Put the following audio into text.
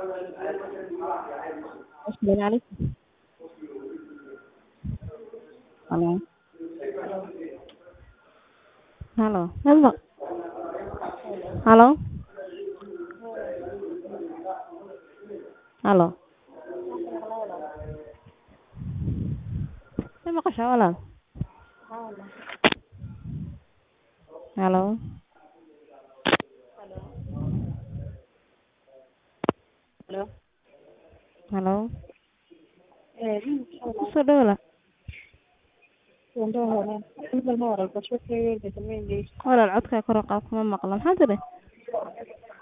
السلام عليكم. Halo. Halo. Halo. Halo. Halo. Ma maqashaa walaal? Halo. Hello. Halo. Hello. Kusoo dhawaad walaal. Walaal codka kor u qaad kuma maqlo. Maxaad tidhi?